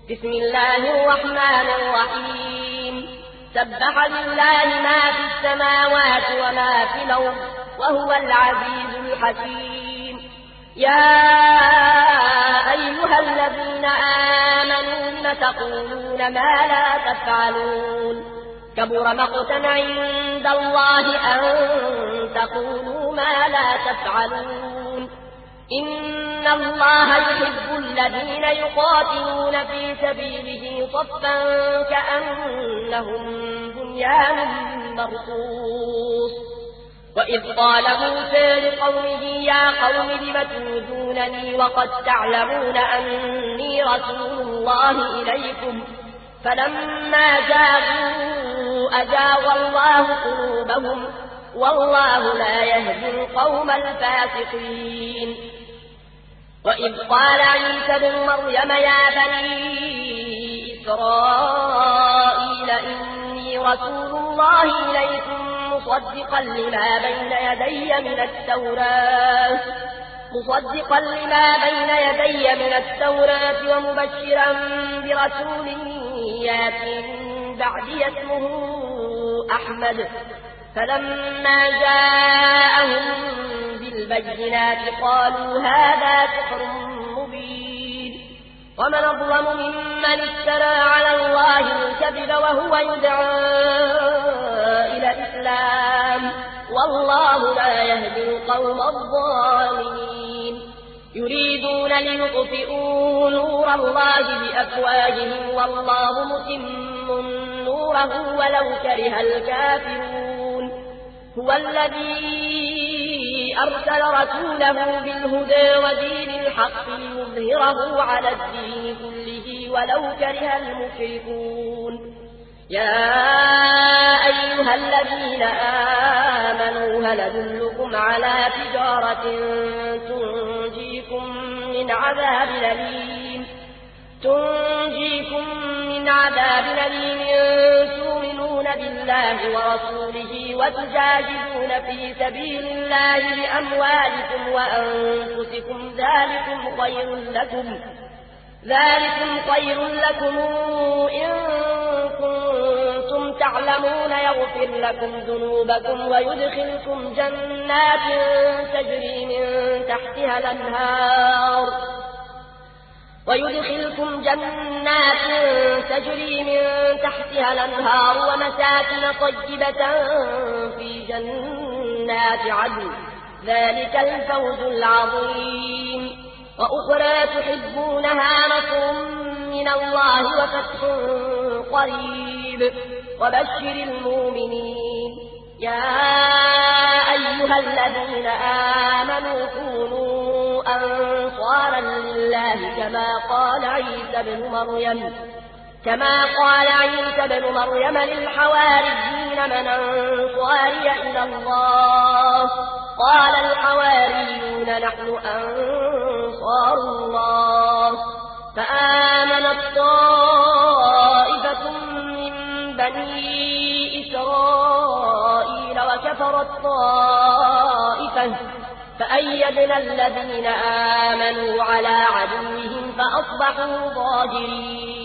بسم الله الرحمن الرحيم سبح لله ما في السماوات وما في الأرض وهو العزيز الحكيم يا أيها الذين آمنوا لم تقولون ما لا تفعلون كبر مقتا عند الله أن تقولوا ما لا تفعلون إن الله يحب الذين يقاتلون في سبيله صفا كأنهم بنيان مرصوص وإذ قال موسى لقومه يا قوم لم تؤذونني وقد تعلمون أني رسول الله إليكم فلما زاغوا أزاغ الله قلوبهم والله لا يهدي القوم الفاسقين وإذ قال عيسى بن مريم يا بني إسرائيل إني رسول الله إليكم مصدقا لما بين يدي من التوراة ومبشرا برسول ياتي من بعدي اسمه أحمد فلما جاءهم بالبينات قالوا هذا سحر مبين ومن أظلم ممن افترى على الله الكذب وهو يدعى إلى الإسلام والله لا يهدي القوم الظالمين يريدون ليطفئوا نور الله بأفواههم والله متم نوره ولو كره الكافرون هو الذي أرسل رسوله بالهدى ودين الحق ليظهره على الدين كله ولو كره المشركون يا أيها الذين آمنوا هل أدلكم على تجارة تنجيكم من عذاب أليم تؤمنون بالله ورسوله وتجاهدون في سبيل الله بأموالكم وأنفسكم ذلكم خير لكم إن كنتم تعلمون يغفر لكم ذنوبكم ويدخلكم جنات تجري من تحتها الأنهار ومساكن طيبة في جنات عدن ذلك الفوز العظيم وأخرى تحبونها نصر من الله وفتح قريب وبشر المؤمنين يا أيها الذين آمنوا كونوا أنصارا لله كما قال عيسى بن مريم للحواريين من أنصاري إلى الله قال الحواريون نحن أنصار الله فآمنت طائفة من بني إسرائيل وكفرت طائفة فأيدنا الذين آمنوا على عدوهم فأصبحوا ظاهرين